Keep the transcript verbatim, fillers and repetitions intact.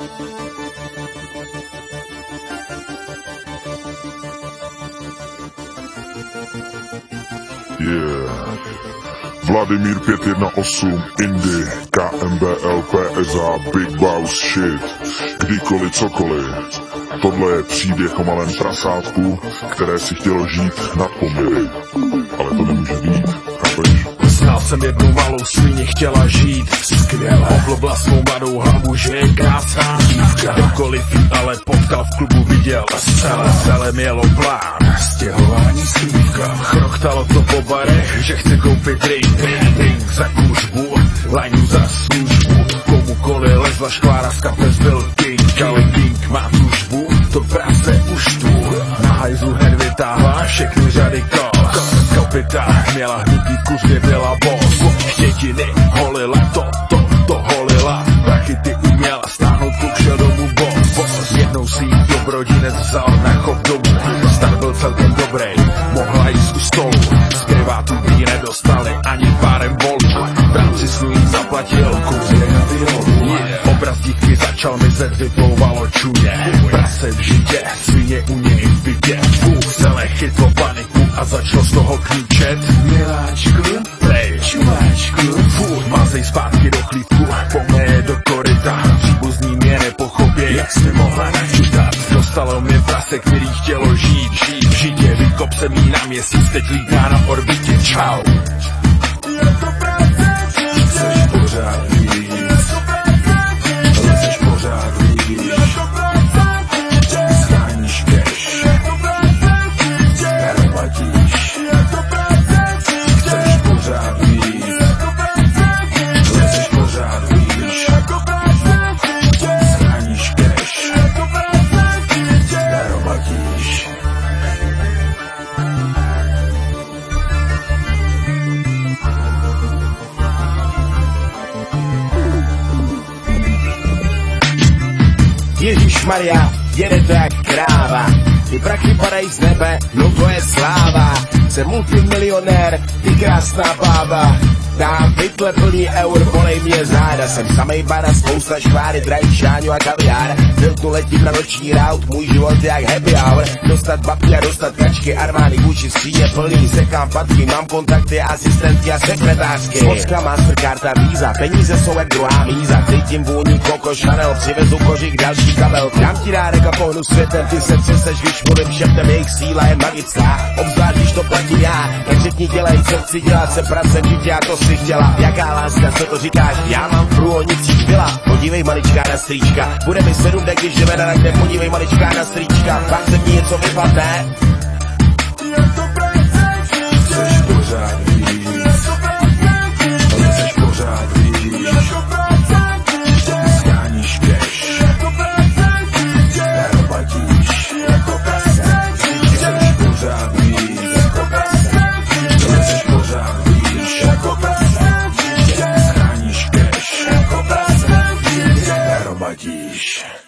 Yeah. Vladimír pět jedna osm, Indy, K M B L, P S A, Big Boss Shit, kdykoliv cokoliv. Tohle je příběh o malém prasátku, které si chtělo žít nad poměry. Ale to nemůže být, chápeš? Znal jsem jednu malou svině, chtěla žít skvěle. Oblobla svou mladou hlavu, že je krásná dívka. Kdokoliv jí ale potkal v klubu, viděl celé, celé mělo plán. Stěhování slívka. Chrochtalo to po barech, že chce koupit drink, drink, drink za kužbu, lajnu za službu. Komukoliv lezla škvára z kapes byl king, ale king má službu, to prase už tu. Na hajzlu hned vytáhla všechny řady kos. Kapita měla hnutý kus, kde byla boss. Štětiny holila, to, to, to holila. Taky ty uměla stáhnout kluk, šel domů boss, boss. Jednou si jí dobrodinec vzal na chov domů. Stan byl celkem dobrý, mohla jíst u stolu. Z privátu jí nedostali ani párem volčů. V rámci snů jí zaplatil kus na violu. Yeah. Obraz dívky začal mizet, vyplouvalo čuně. Prase v žitě, svině u něj vidět. Bůh celé chytlo paniku a začalo z toho klíčet. Miláčku, prej, čumáčku, furt mazej zpátky do chlípku, pomeje do koryta. Příbuzní mě nepochopě, jak jsi mohla načutat. Dostalo mě prase, který chtělo žít, žít v žitě. Vykop jsem jí na měsíc, teď lítá na orbitě, čau. Chceš pořád víc, lezeš pořád víc, scháníš cash, nerobatíš. Chceš pořád víc, lezeš pořád víc, scháníš cash, nerobatíš. Ježišmarja, jede to jak kráva. Ty prachy padají z nebe, no to je sláva. Jsem multimilionér, ty krásná bába. Dám pytle plný eur, bolej mě záda. Jsem samej bana, spousta škváry, drahý šáňu a kaviár. Filtu letím na noční raut, můj život je jak happy hour. Dostat babky a dostat kačky, armády Gucci, skříně plný. Sekám patky, mám kontakty, asistentky a sekretářky. Focka, masterkarta, víza, peníze jsou jak druhá míza. Cítím vůni Coco Chanel, přivezu kožik, další kabel. Dám ti dárek a pohnu světem, ty se třeseš, když mluvím šeptem, jejich síla je magická. Obzvlášť, když to platím já, tak řekni dělej, co chci dělat, jsem pracem dítě a to si chtěla. Jaká láska, co to říkáš, já mám v průhodnicích vila. Podívej maličká na strýčka, bude mi sedm dek, když jdeme na rakve, podívej maličká na strýčka, pak se mi něco vypadne. Chceš pořád víc, lezeš pořád víc, scháníš cash, nerobatíš. Chceš pořád víc, lezeš pořád víc, scháníš cash, nerobatíš.